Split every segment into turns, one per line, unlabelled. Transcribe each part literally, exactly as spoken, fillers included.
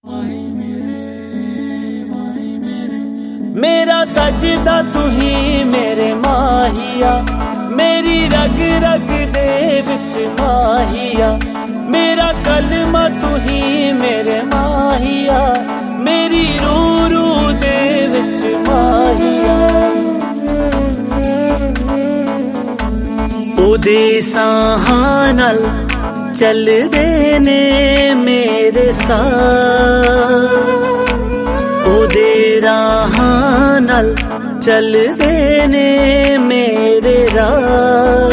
मेरा सजदा तू ही मेरे माहिया, मेरी रग रग दे विच माहिया। मेरा कलमा तू ही मेरे माहिया, मेरी रू रू दे विच माहिया। ओदे साहां नाल चलदे ने मेरे साथ, ओदे राहां नाल चलदे ने मेरे राह।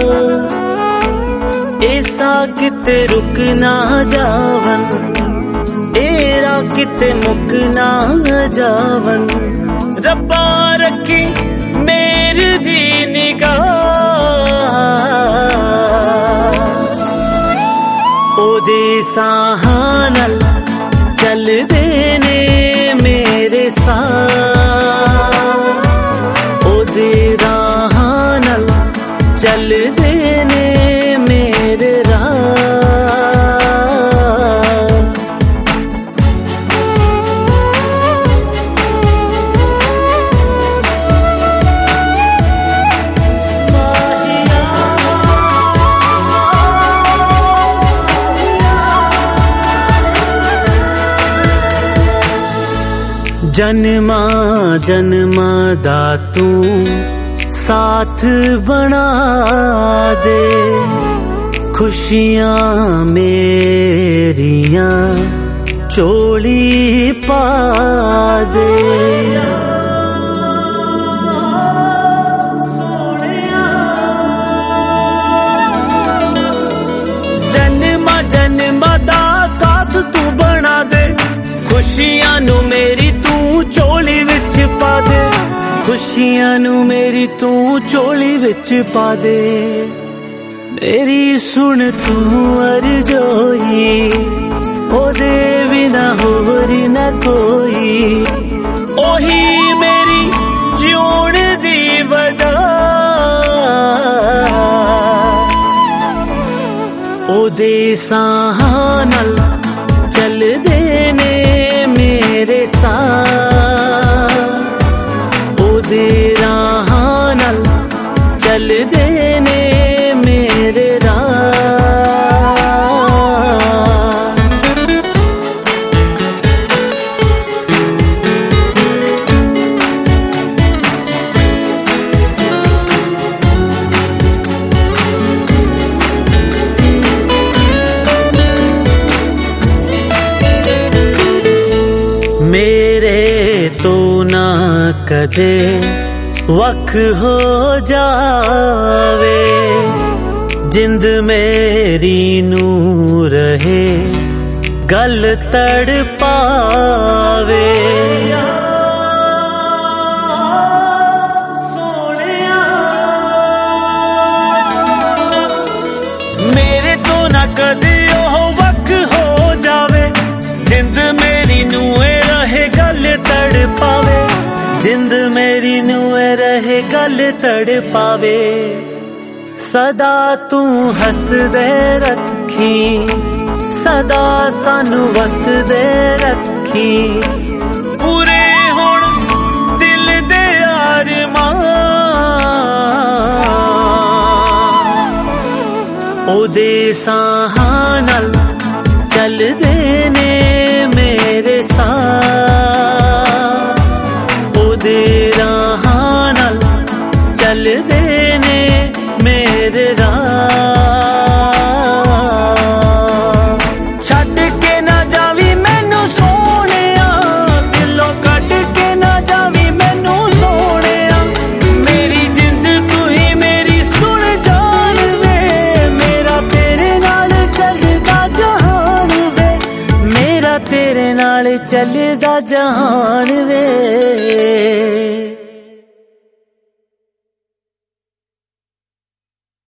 ऐसा किते रुक ना जावन, एरा किते मुक ना जावन। रब्बा रखी मेरी दी निगाह, ओदे साहां नाल चलदे ने मेरे साथ, ओदे राहां नाल चलदे ने मेरे राह। जन्मा जन्मा दा तू साथ बना दे, खुशियां मेरियां चोली पा दे। जन्मा जन्मा दा साथ तू बना दे, खुशियां नू मेरी तू चोली विच पा दे। खुशियां नू मेरी तू चोली विच पा दे। मेरी सुन तू अरजोई, ओदे बिना होरी न कोई। ओही मेरी जीण दी वजह, ओदे साहां नाल चलदे ने मेरे साथ, ओदे राहां नाल चलदे ने मेरे राह। मेरे तो ना कदे वख हो जावे, जिंद मेरी नू रहे गल तड़ पावे। मेरे तो ना कदे ओह वख हो जावे, जिंद मेरी नू रहे गल तड़ पावे। जिंद मेरी नू रहे गल तड़ पावे। सदा तू हसदे रखी, सदा सानू वसदे रखी। पूरे हुण दिल दे अरमान, ओदे साहां नाल चलदे ने मेरे साथ, ओदे राहां नाल चलदे ने मेरे राह। छड्ड के ना जावी मैनू सोहणिया, दिलों कढ के ना जावी मैनू सोहणिया। मेरी जिंद तू ही मेरी सुन जान वे, मेरा तेरे नाल चलदा जहान वे। मेरा तेरे नाल चलदा जहान वे।